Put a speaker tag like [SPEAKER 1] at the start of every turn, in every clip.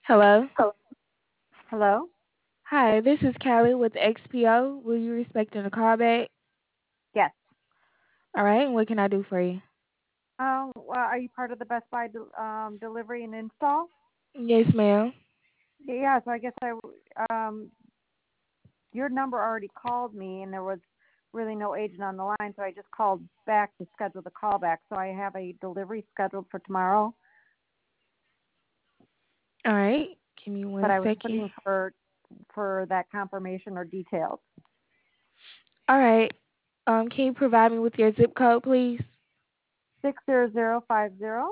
[SPEAKER 1] Hello.
[SPEAKER 2] Hello?
[SPEAKER 1] Hi, this is Callie with XPO. Will you respecting a callback?
[SPEAKER 2] Yes.
[SPEAKER 1] All right, and what can I do for you?
[SPEAKER 2] Well, are you part of the Best Buy delivery and install?
[SPEAKER 1] Yes, ma'am.
[SPEAKER 2] Yeah, so I guess your number already called me and there was really no agent on the line, so I just called back to schedule the callback. So I have a delivery scheduled for tomorrow,
[SPEAKER 1] All right, give me
[SPEAKER 2] but
[SPEAKER 1] one
[SPEAKER 2] I was
[SPEAKER 1] second.
[SPEAKER 2] putting for that confirmation or details.
[SPEAKER 1] All right. Can you provide me with your zip code, please?
[SPEAKER 2] 60050.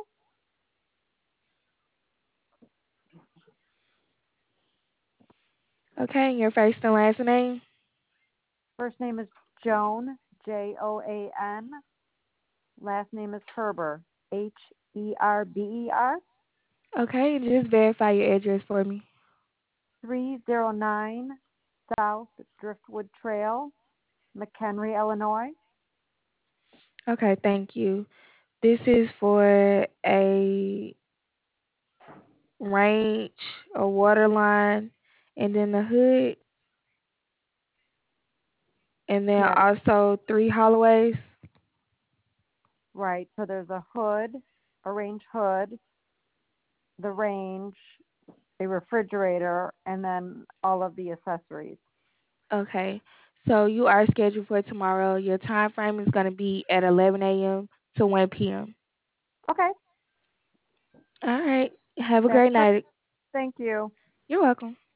[SPEAKER 1] Okay, and your first and last name.
[SPEAKER 2] First name is Joan, Joan. Last name is Herber, Herber.
[SPEAKER 1] Okay, and just verify your address for me.
[SPEAKER 2] 309 South Driftwood Trail, McHenry, Illinois.
[SPEAKER 1] Okay, thank you. This is for a range, a water line, and then the hood, and then
[SPEAKER 2] Yes,
[SPEAKER 1] also three holloways.
[SPEAKER 2] right. So there's a hood, a range hood, the range, a refrigerator, and then all of the accessories.
[SPEAKER 1] Okay. So you are scheduled for tomorrow. Your time frame is going to be at 11 a.m. to 1 p.m.
[SPEAKER 2] Okay,
[SPEAKER 1] All right. Have a
[SPEAKER 2] that's
[SPEAKER 1] great
[SPEAKER 2] perfect.
[SPEAKER 1] night.
[SPEAKER 2] Thank you.
[SPEAKER 1] You're welcome.